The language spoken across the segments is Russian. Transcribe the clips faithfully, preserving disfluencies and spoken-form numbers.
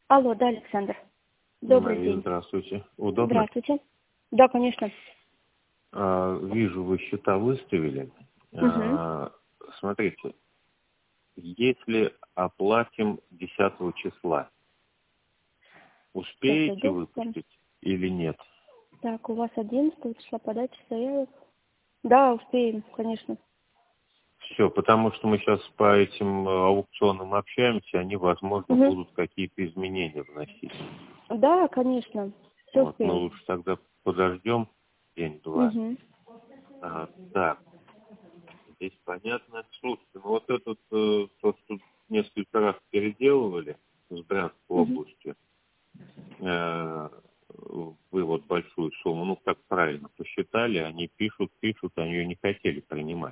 Алло, да, Александр. Добрый Мария, день. здравствуйте. Удобно? Здравствуйте. Да, конечно. А, вижу, вы счета выставили. Угу. А, смотрите, если оплатим десятого числа, Сейчас успеете зайду. Там. выпустить или нет? Так, у вас одиннадцатого числа подача заявок. Да, успеем, конечно. Все, потому что мы сейчас по этим э, аукционам общаемся, они, возможно, Угу. будут какие-то изменения вносить. Да, конечно. Все Вот, мы успеем. лучше тогда подождем день-два. Угу. А, так, здесь понятно. Слушайте, ну вот этот, э, то, что несколько раз переделывали с Брянской Угу. области, э, вы вот большую сумму, ну как правильно посчитали, они пишут, пишут, они ее не хотели принимать.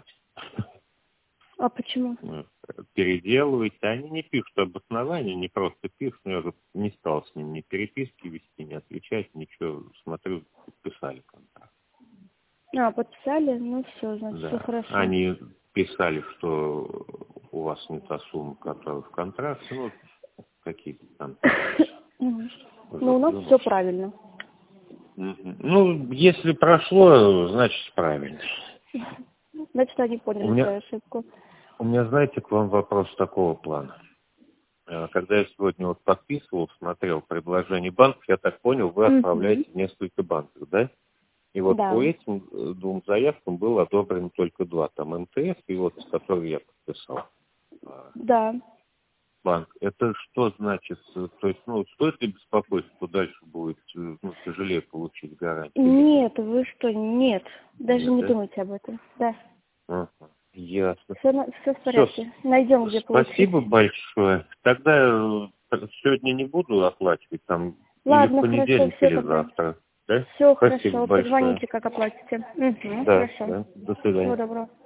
А почему? Э, Переделываете, они не пишут обоснования, не просто пишут, но я уже не стал с ним ни переписки вести, ни отвечать, ничего, смотрю, подписали контракт. А, подписали? Ну все, значит, все Да, хорошо. они писали, что у вас не та сумма, которая в контракте, ну, какие-то там Угу. уже Ну, у нас плюнул. все правильно. Мгм. Ну, если прошло, значит правильно. Значит, они У поняли меня, свою ошибку. у меня, знаете, к вам вопрос такого плана. Э, Когда я сегодня вот подписывал, смотрел предложение банков, я так понял, вы Угу. отправляете в несколько банков, да? И вот Да. по этим э, двум заявкам было одобрено только два, там эм тэ эс и вот, который я подписал. А, Да. банк. Это что значит? э, То есть, ну, стоит ли беспокоиться, что дальше будет, э, ну, тяжелее получить гарантию или нет? Нет, вы что, нет. Даже Нет, не да? думайте об этом. Да. Ага, ясно. Все, все в Все, порядке. Найдем, где получить. спасибо большое. Тогда э, сегодня не буду оплачивать там или в Ладно, хорошо, понедельник, все или тогда. завтра. Да? Все Спасибо хорошо. большое. Позвоните, как оплатите. Угу, Да, хорошо. да. До Всего свидания. доброго.